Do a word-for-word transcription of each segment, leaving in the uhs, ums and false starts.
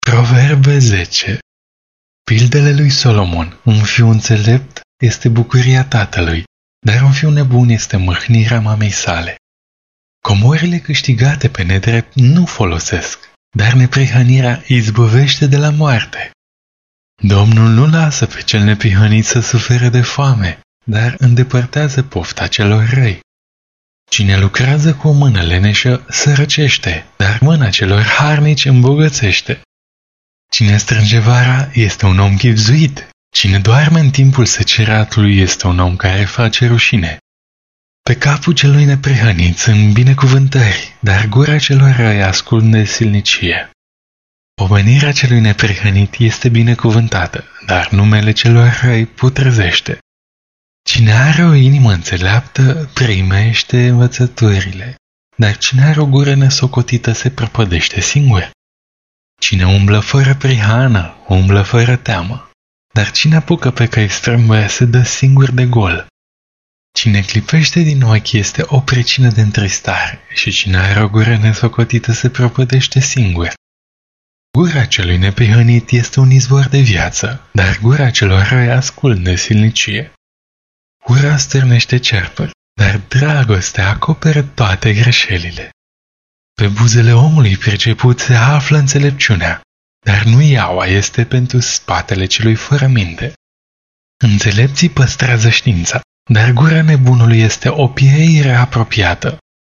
Proverbe zece. Pildele lui Solomon. Un fiu înțelept este bucuria tatălui, dar un fiu nebun este mâhnirea mamei sale. Comorile câștigate pe nedrept nu folosesc, dar neprihănirea izbăvește de la moarte. Domnul nu lasă pe cel neprihănit să sufere de foame, dar îndepărtează pofta celor răi. Cine lucrează cu o mână leneșă sărăcește, dar mâna celor harnici îmbogățește. Cine strânge vara este un om chibzuit. Cine doarme în timpul seceratului este un om care face rușine. Pe capul celui neprihănit sunt binecuvântări, dar gura celor răi ascult nesilnicie. Pomenirea celui neprihănit este binecuvântată, dar numele celor răi putrezește. Cine are o inimă înțeleaptă primește învățăturile, dar cine are o gură nesocotită se prăpădește singur. Cine umblă fără prihană, umblă fără teamă, dar cine apucă pe căi strâmbe se dă singur de gol. Cine clipește din ochi este o pricină de întristare și cine are o gură nesocotită se prăpădește singur. Gura celui neprihănit este un izvor de viață, dar gura celor răi ascult nesilnicie. Ura stârnește cerpuri, dar dragostea acoperă toate greșelile. Pe buzele omului priceput se află înțelepciunea, dar nu iaua este pentru spatele celui fără minte. Înțelepții păstrează știința, dar gura nebunului este o pieire apropiată.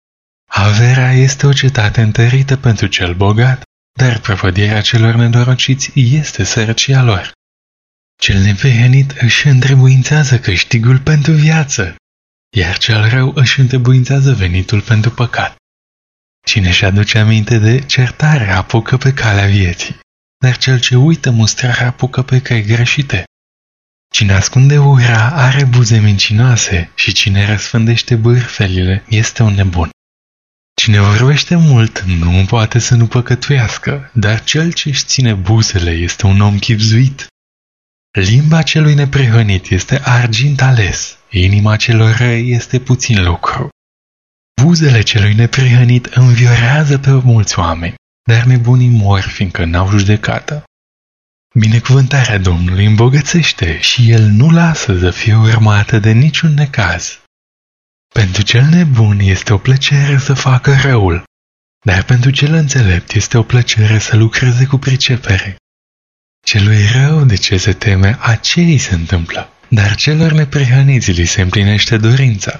Averea este o cetate întărită pentru cel bogat, dar prăpădirea celor nedorociți este sărăcia lor. Cel neprihănit își întrebuințează câștigul pentru viață, iar cel rău își întrebuințează venitul pentru păcat. Cine își aduce aminte de certare apucă pe calea vieții, dar cel ce uită mustrarea apucă pe căi greșite. Cine ascunde ura are buze mincinoase și cine răsfândește bârfelile este un nebun. Cine vorbește mult nu poate să nu păcătuiască, dar cel ce își ține buzele este un om chibzuit. Limba celui neprihănit este argint ales, inima celor răi este puțin lucru. Buzele celui neprihănit înviorează pe mulți oameni, dar nebunii mor fiindcă n-au judecată. Binecuvântarea Domnului îmbogățește și El nu lasă să fie urmată de niciun necaz. Pentru cel nebun este o plăcere să facă răul, dar pentru cel înțelept este o plăcere să lucreze cu pricepere. Celui rău de ce se teme, aceea se întâmplă, dar celor neprihăniți li se împlinește dorința.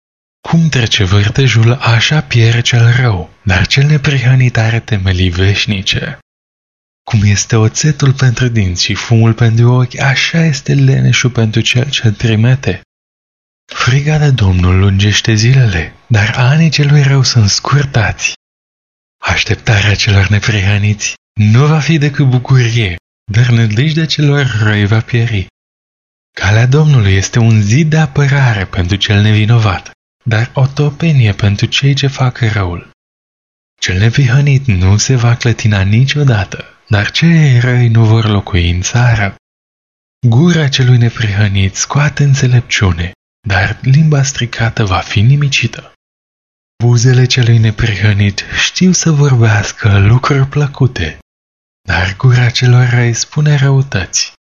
Cum trece vârtejul, așa pierde cel rău, dar cel neprihănit are temelii veșnice. Cum este oțetul pentru dinți și fumul pentru ochi, așa este leneșul pentru cel ce trimete. Friga de Domnul lungește zilele, dar anii celui rău sunt scurtați. Așteptarea celor neprihăniți nu va fi decât bucurie, dar nădejdea celor răi va pieri. Calea Domnului este un zid de apărare pentru cel nevinovat, dar o topenie pentru cei ce fac răul. Cel neprihănit nu se va clătina niciodată, dar cei răi nu vor locui în țară. Gura celui neprihănit scoate înțelepciune, dar limba stricată va fi nimicită. Buzele celui neprihănit știu să vorbească lucruri plăcute, dar gura celor răi spune răutăți.